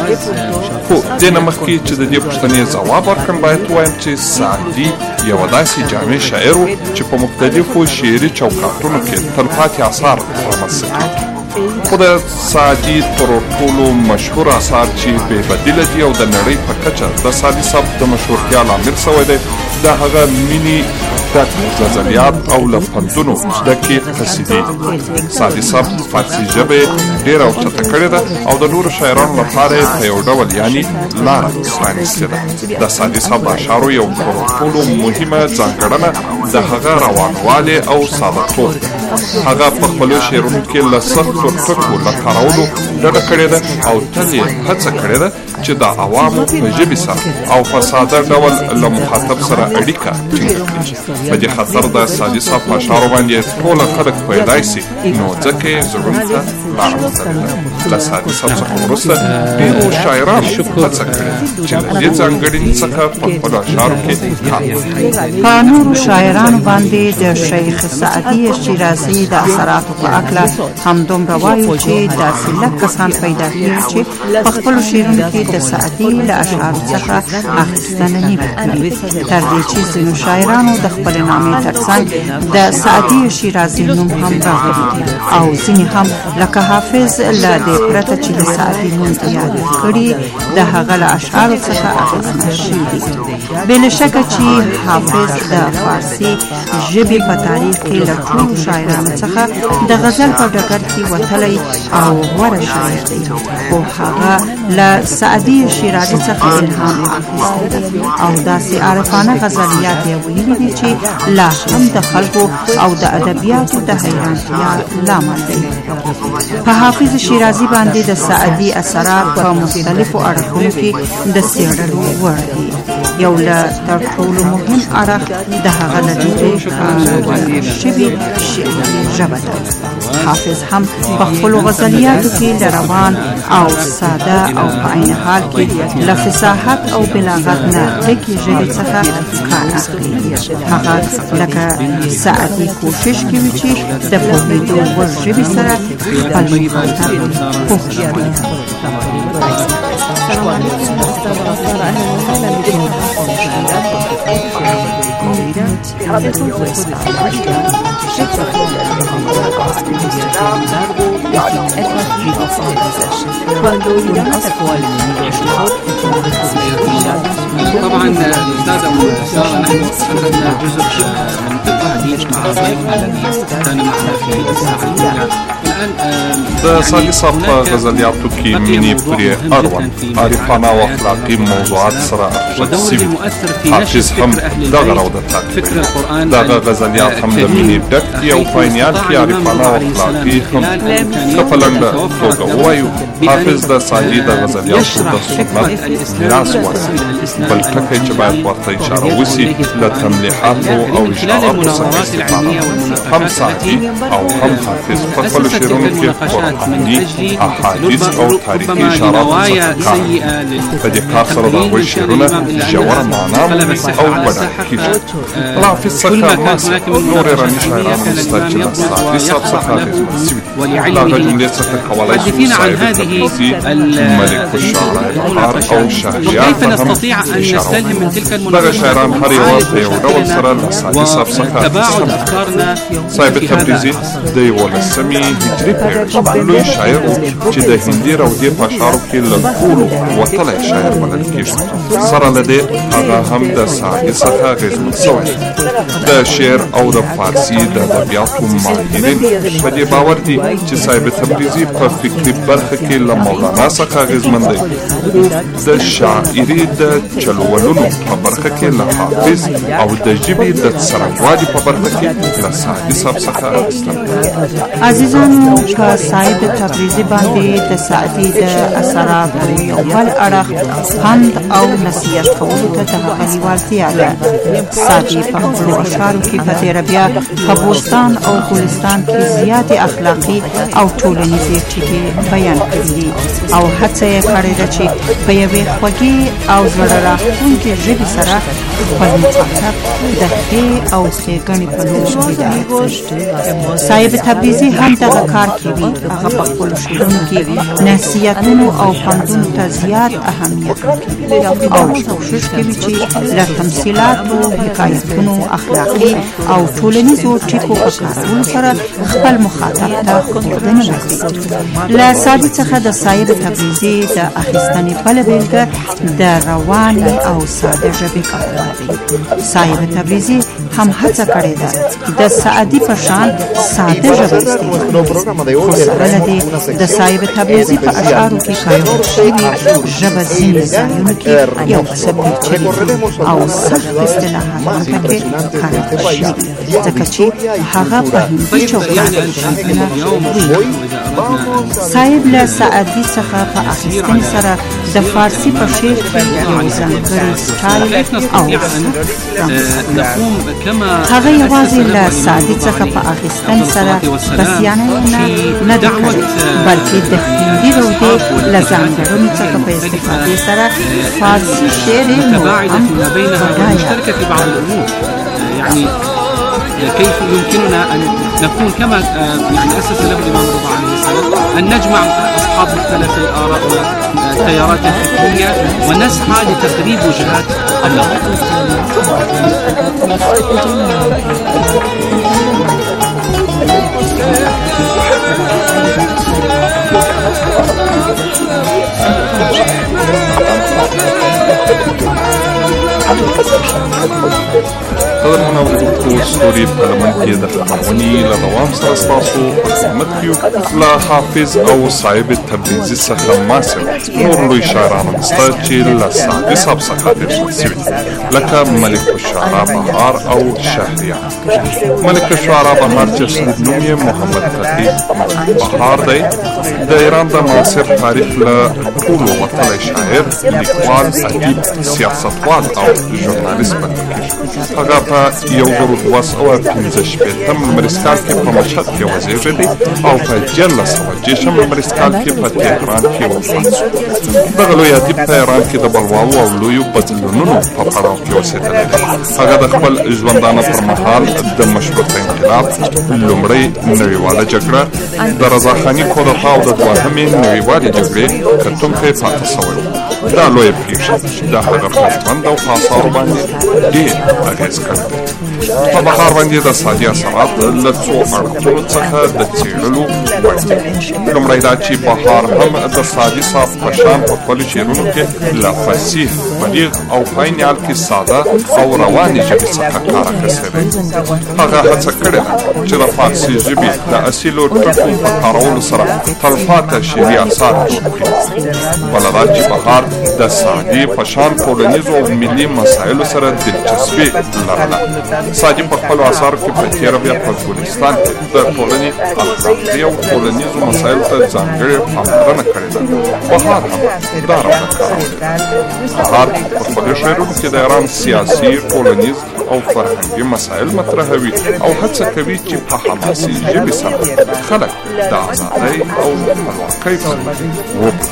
خو دې نه مخکې چې د دې پوښتنې ځواب ورکړم باید ووایم چې سعدي یوه داسې جامع شاعر و چې په مختلفو شعري چوکاټونو کې تلپاتې اثار رامنځته کړي. خو د سعدي تر ټولو مشهور اثار چې بې بدیله دي او د نړۍ په کچه د سعدي صاحب د مشهورتیا لامل شوی دی د هغه مینې ډک غزلیات او له پندونو ډکې قصیدې. سعدي صاحب فارسي ژبه یې ډېره اوچته کړې ده او د نورو شاعرانو لپاره یې په یو ډول یعنې لاره پرانیستې ده. د سعدي صاحب د اشعارو یو تر ټولو مهمه ځانګړنه د هغه روانوالی او سادهتوب. هغه په خپلو شعرونو کې له سختو ټکو له کارولو ډډه کړې ده او تل یې هڅه کړې ده چې د عوامو په ژبې سره او په ساده ډول له مخاطب سره اړیکه ټینګه کړي. په دې خاطر د سعدي صاحب په اشعارو باندې ټوله خلک پوهېدای سي نو ځکه یې زړونو ته لاره موندلې ده. له سعدي صاحب څخه وروسته ډېرو شاعرانو هڅه کړې چې له دې ځانګړنې څخه په خپلو اشعارو کې کار وکړي. په نورو شاعرانو باندې د شیخ سعدي شیرازي د اثراتو په هکله همدومره وایو چې داسې لږ کسان پیدا کېږي چې په خپلو شعرونو کې د سعدي له اشعارو څخه اخیستنه نه وي کړې. تر دې چې ځینو شاعرانو د خپلې نامې تر څنګ د سعدي شیرازي نوم هم راغلی دی او ځینې هم لکه حافظ له دې پرته چې د سعدي نوم یاد کړي د هغه له اشعارو څخه اخیستنه شوي دي. بې له شکه چې حافظ د فارسي ژبې په تاریخ کې له ټولو شاعرانو څخه د غزل په ډګر کې وتلی او غوره شاعر دی، خو هغه له سعدي شیرازي څخه الهام اخیستی او داسې عارفانه غزلیات یې ویلي دي چې لا هم د خلکو او د ادبیاتو د حیرانتیا لامل دی. په حافظ شیرازي باندې د سعدي اثرات په مختلفو اړخونو کې د څېړلو وړ دي. یو له تر ټولو مهم اړخ د هغه له ډېرې کارول شوې شعري ژبه ده. حافظ هم په خپلو غزلیاتو کې له روان او ساده او په عین حال کې له فصاحت او بلاغت نه ډکې ژبې څخه کار اخلي. هغه لکه سعدي کوشش کوي چې د پوهېدو وړ ژبې سره خپل مخاطب پوه کړي. طبعا الأستاذة سارة نحن أخذنا جزء من الحديث مع ضيفنا الذي كان معنا في الساعة الأولى. د سعدي صاحب په غزلیاتو کې مینې پرې اړوند عارفانه او اخلاقي موضوعات سره اخیستل شوي. حافظ هم دغه روده تعقیب کوي. دغه غزلیات هم د مینې ډک دي او په عین حال کې عارفانه او اخلاقي هم. که په لنډه توګه ووایو حافظ د سعدي د غزلیاتو د سنت میراث وایي. بل ټکی چې باید ورته اشاره وشي له تملیحاتو او اشاراتو څخه استفاده. هم سعدي او هم حافظ په خپلو شعرونو کې قرآني احادیث او تاریخي اشاراتو څخه کار کوي. په دې کار سره د هغوی شعرونه ژوره معنا مومي او بډایه کېږي. له حافظ څخه ماسه نورې ایراني شاعران شته چې له سعدي صاحب څخه اغېزمن شوي دي. له هغه جملې څخه کولی شو صاحب تبریزي، ملک الشعراء بهار او شهریار ته هم اشاره من تلك دغه المناقشات شاعران هر یو په یو ډول سره له سادي صاحب څخه وتباعد أفكارنا صاحب تبریزي د 11مې هجري پیړۍ لوی شاعر و چې د هندي راودې په اشعارو کې له ټولو وتلی شاعر بلل کېږي. سره له دې هغه هم د سادي څخه اغېزمن شوی. د شعر او د فارسي د ادبیاتو ماهرین په دې باور دي چې صاحب تبریزي په فکري برخه کې له مولانا څخه اغېزمن دی، د شاعري د چلولونو په برخه کې له حافظ او د ژبې د څرنګوالي په برخه کې له سعدي صاحب څخه اخیستل. عزیزانو، په صاحب تبریزي باندې د سعدي د اثراتو یو بل اړخ پند او نصیحت کولو ته د هغه لیوالتیا ده. سعدي په خپلو اشعارو کې په تېره بیا په بوستان او ګلستان کې زیاتې اخلاقي او ټولنیزې ټکي بیان کړي دي او هڅه یې کړې ده چې په یوې خوږې او زړه راښکونکې ژبې سره خپل مخاطب د ښې او ښېګڼې په لور هدایت کړي. صاحب تبریزي هم دغه کار کوي. هغه په خپلو شعرونو کې نصیحتونو او پندونو ته زیات اهمیت ورکوي او کوشش کوي چې له تمثیلاتو، حکایتونو، اخلاقي او ټولنیزو ټکو په کارولو سره خپل مخاطب ته ښودنه ورکړي. له سعدي څخه د صاحب تبریزي د اخیستنې بله بېلګه د روانې او ساده ژبې کارول دی. صاحب تبریزي هم هڅه کړې ده د سعدي په شان ساده ژبه استعمال کړي، خو سره له دې د صاحب تبریزي په اشعارو کې کارول شوې ژبه ځینې ځایونو کې یو څه پیچلې او سخت اصطلاحات هم پکې کارول شوي ځکه چې هغه په هندي چوکاټ کې شعرونه ویلي. صاحب له سعدي څخه په اخیستنې سره د فارسي په شعر کې یو ځانګړی سټایل او هغه یوازې له سعدي څخه په اخیستنې سره بسیانونه نه ده کړې، بلکې د هندي روضې له ځانګړنو څخه په استفادې سره فارسي شعر نور هم بډایه. يعني كيف يمكننا أن نكون كما أسس له الإمام رضا عليه السلام، أن نجمع أصحاب مختلف الآراء والتيارات الفكرية ونسعى لتقريب وجهات النظر. قدرمن اوریدونکو، ستوري په لمن کې د خپرونې له دوام سره ستاسو په خدمت کې یو. له حافظ او صاحب تبریزي څخه ما سره نور لوی شاعران شته چې له سعدي صاحب څخه درشل شوي لکه ملک الشعراء بهار او شهریار. ملک الشعراء بهار چې اصلي نوم یې محمد تقي بهار دی، د ایران د معاصر تاریخ له ټولو وتلی شاعر، لیکوال، ادیب، سیاستوال او ژورنالیست بلل کېږي. هغه په 1215 لمریز کال کې په مشهد کې وزیږېدی او په 1906 لمریز کال کې په تهران کې وفات شو. دغه لوی ادیب په ایران کې د بلواو او لویو بدلونونو په پړاو کې اوسېدلی دی. هغه د خپل ژوندانه پر مهال د مشروطه انقلاب، لومړۍ نړیواله جګړه، د رضاخاني کودتا او د دوهمې نړیوالې جګړې کتونکی پاتې شوی و. دا لویه پېښه د هغه په ژوند او په اثارو باندې ډېر اغېز کړی دی. په بهار باندې د سعدي اثرات له څو اړخونو څخه د څېړلو وړ دي. لومړی دا چې بهار هم د سعدي صاحب په شان په خپلو شعرونو کې له فصیح، بلیغ او په عین حال کې ساده او روانې ژبې څخه کار اخیستی دی. هغه هڅه کړې ده چې د فارسي ژبې د اصیلو ټکو په کارولو سره تلپاته شعري اثار جوړ کړي. بله دا چې بهار د سعدي په شان ټولنیزو او ملي مسایلو سره دلچسپي لرله. سعدي په خپلو اثارو کې په تېره بیا په ګلستان کې د ټولنې اخلاقي او ټولنیزو مسایلو ته ځانګړې پاملرنه کړې ده. بهار هم دا راونه کارولی. بهار په خپلو شعرونو کې د ایران سیاسي، ټولنیز او فرهنګي مسایل مطرحوي او هڅه کوي چې په حماسي ژبې سره خلک د ازادۍ او خپلواکۍ په وبولي.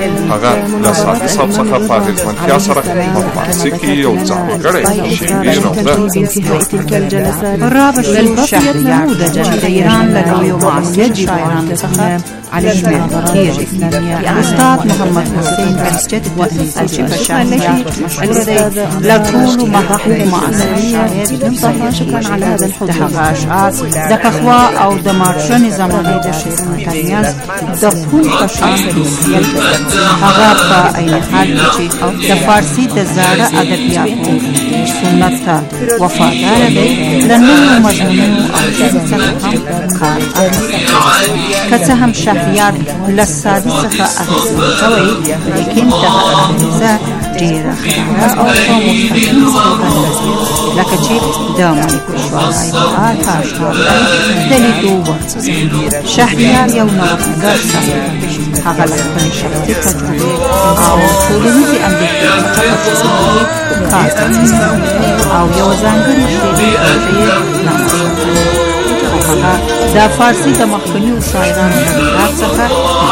هغه له سادي صاحب څخه په اغېزمنتیا سره په فارسي کې یو ځانګړی شعري راوړه. رابط شهریار د ایران له لویو معاصر شاعرانو څخه شمېرل کېږي. استاد محمد حسین مسجد وانیسي چې په شهریار مشهور دی، له ټولو محبوب معاصر شاعر د هغه اشعار د پخوا او د ماډرن زمانې د شعرونو ترمنځ د پول په شان حیثیت لري. هغه په عین حال کې چې د فارسي د زاړه ادبیاتو سنت ته وفادار دی، له نویو مضمونونو او ژبې څخه هم کار اخلي. که څه هم شهریار له سادي څخه اغېزمن شوی، لیکن دغه اغېزه ډېره ښکاره او په مستقیم توګه نظیر لکه چې د ملک الشعراء بهار په اشعارو کې د لیدو وړ. شهریار یو نوښتګر شاعر دی. هغه له خپلې شخصي تجربې او ټولنیزې اندېښنې څخه په جسماني کار کوي او یو ځانګړی شعري توجیه رامنځته کوي. هغه د فارسي د مخکنیو شاعرانو له میراث څخه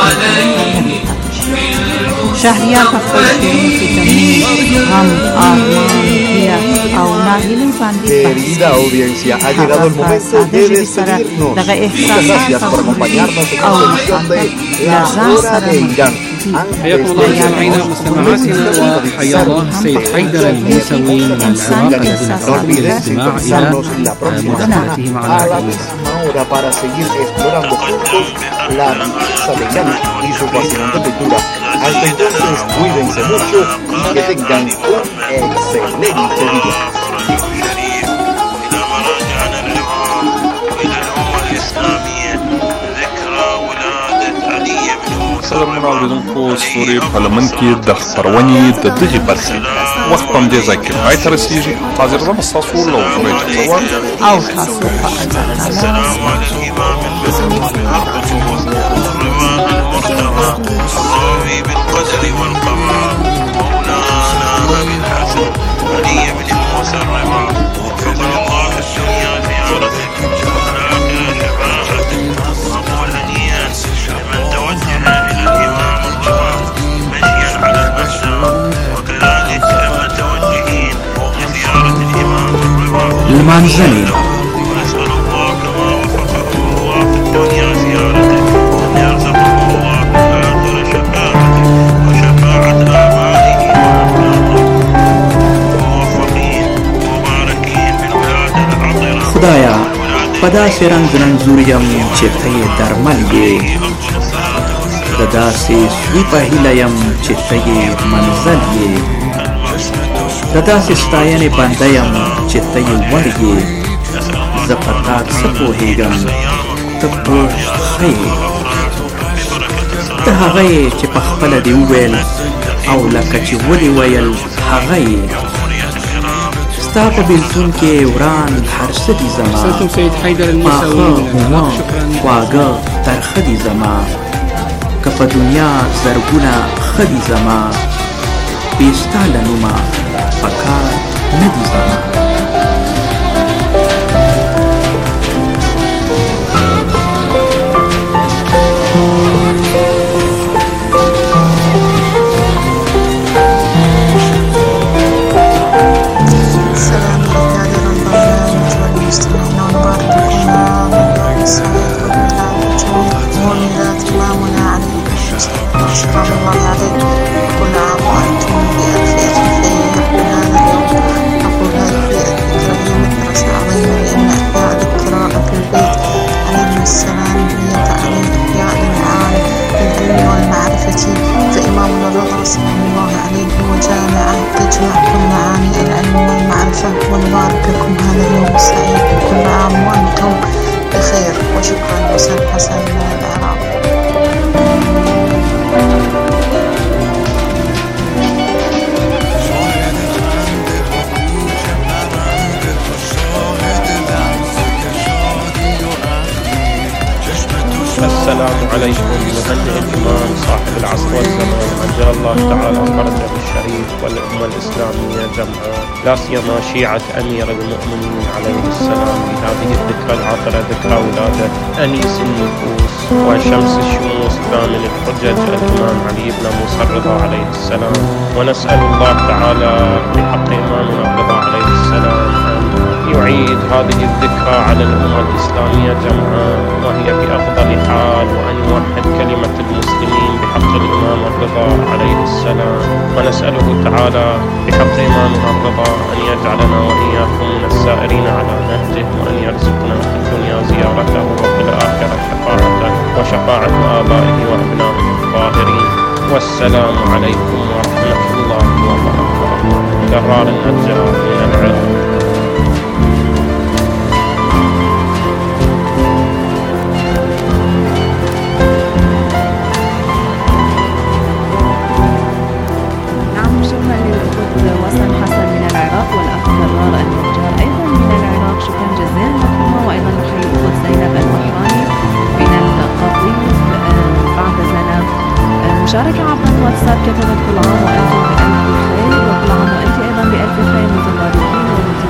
شهریار په خپل شعرونو کې د مینې، غم، ارمان، هیله او ناهیلۍ باندې Querida audiencia, ha llegado el momento de despedirnos. Muchas gracias por acompañarnos en esta edición de La Hora de Irán. حياكم الله مستمعينا ومستمعاتنا، وحيا الله سيد حيدر الموسوي من العراق الذي نترحب بالاستماع إلى مداخلته معنا. Ahora para seguir explorando juntos la riqueza de Irán y su fascinante cultura. Hasta entonces, cuídense mucho y que tengan un excelente día. قدرمنو اوریدونکو، ستوري په لمن کې د خپرونې د دغې برخې وخت په همدې ځای کې پای ته رسېږي. حاضر زه به ستاسو له حضوره اجازه غواړم او تاسو په المنزلي ونسأل الله كما وفقه الله في الدنيا زيارته يرزقه الله في الآخرة شفاعته وشفاعة آبائه موفقين مباركين بالولادة العطرة. خدایا په داسې رنګ رنځور یم چې ته یې درمل یې، د داسې سوي په هیله یم چې ته یې منزل یې، د داسې ستاینې بنده یم چې ته یې وړ یې، زه په تا څه پوهېږم ته پوه ښه یې، ته هغه یې چې په خپله دې وویل او لکه چې ولې ویل هغه یې، ستا په بېلتون کې وران هر څه دي زما، پاخه هومه خواږه ترخه دي زما، که په دنیا زرګونه ښه دي زما، بې ستا له نومه پکار نه دي زما. فإمامنا الرضا سلام الله عليه هو جامعة تجمع كل معاني العلم والمعرفة، ونبارك لكم هذا اليوم السعيد، كل عام وأنتم بخير، وشكرا حسين حسن من العراق. السلام عليكم بمهنئ الإمام صاحب العصر والزمان، عجل الله تعالى فرجه الشريف الأمة الإسلامية جمعاء، لا سيما شيعة أمير المؤمنين عليه السلام في هذه الذكرى العطرة، ذكرى ولادة أنيس النفوس وشمس الشموس ثامن الحجج الإمام علي بن موسى الرضا عليه السلام. ونسأل الله تعالى بحق إمامنا الرضا عليه السلام أن يعيد هذه الذكرى على الأمة الإسلامية جمعاء وهي في أفضل حال، وأن يوحد كلمة المسلمين بحق الإمام الرضا عليه السلام. ونسأله تعالى بحق إمامنا الرضا أن يجعلنا وإياكم من السائرين على نهجه، وأن يرزقنا في الدنيا زيارته وفي الآخرة شفاعته وشفاعة آبائه وأبنائه الطاهرين. والسلام عليكم ورحمة الله وبركاته. جرار النجار من العراق. وسام حسن من العراق والأخ جرار النجار أيضا من العراق، شكرا جزيلا لكم. وأيضا نحيي الأخت زينب البحراني من القطيف بعد سنة مشاركة عبر الواتساب، كتبت كل عام وأنتم بألف خير، وكل عام وأنت أيضا بألف خير، متباركين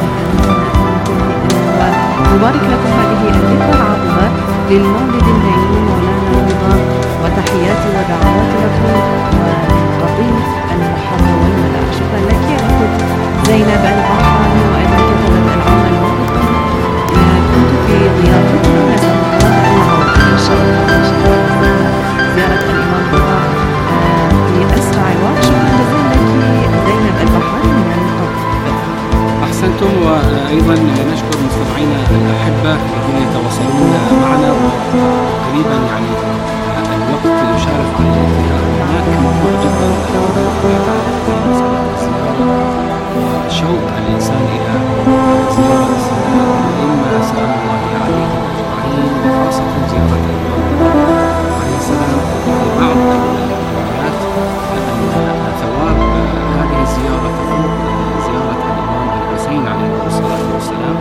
ومبارك لكم هذه الذكرى العظيمة للمولد الميمون مولانا رضا، وتحياتي ودعواتي لكم والقطيف المحبة والملاء. شكرا لك يا أخت زينب البحراني. وأيضا كتبت العام الماضي كنت في ضيافتنا، نسأل الله العون إن شاء الله زيارة الإمام رضا في أسرع وقت. شكرا جزيلا لك زينب البحراني من القطيف. أحسنتم. وأيضا نشكر مستمعينا الأحبة الذين يتواصلون معنا، وقريبا يعني الوقت يشارف على الانتهاء. هناك موضوع جدا وشوق الإنسان إلى زيارة الأئمة سلام الله عليهم أجمعين، وخاصة زيارة الإمام عليه السلام. بعض الروايات أن ثواب هذه الزيارة تفوق زيارة الإمام الحسين عليه الصلاة والسلام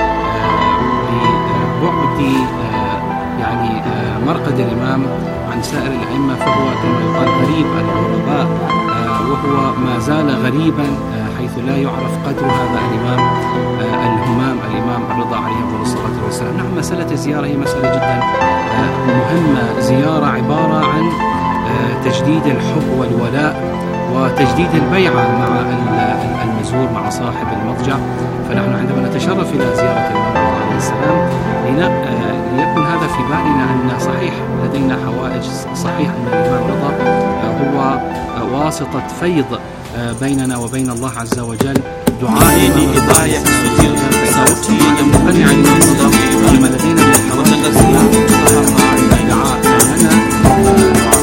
لبعد يعني مرقد الإمام عن سائر الأئمة، فهو كما يقال غريب الغرباء، وهو ما زال غريبا حيث لا يعرف قدر هذا الإمام الهمام الإمام الرضا عليه الصلاة والسلام. نعم، مسألة الزيارة هي مسألة جدا مهمة. زيارة عبارة عن تجديد الحب والولاء وتجديد البيعة مع المزور، مع صاحب المضجع. فنحن عندما نتشرف إلى زيارة الإمام الرضا عليه السلام ليكن هذا في بالنا أن صحيح لدينا حوائج، صحيح أن الإمام الرضا هو واسطة فيض بيننا وبين الله عز وجل. دعاء لإضاعة صوتي المقنع الإمام الرضا لما لدينا من حوائج الدعاء لنا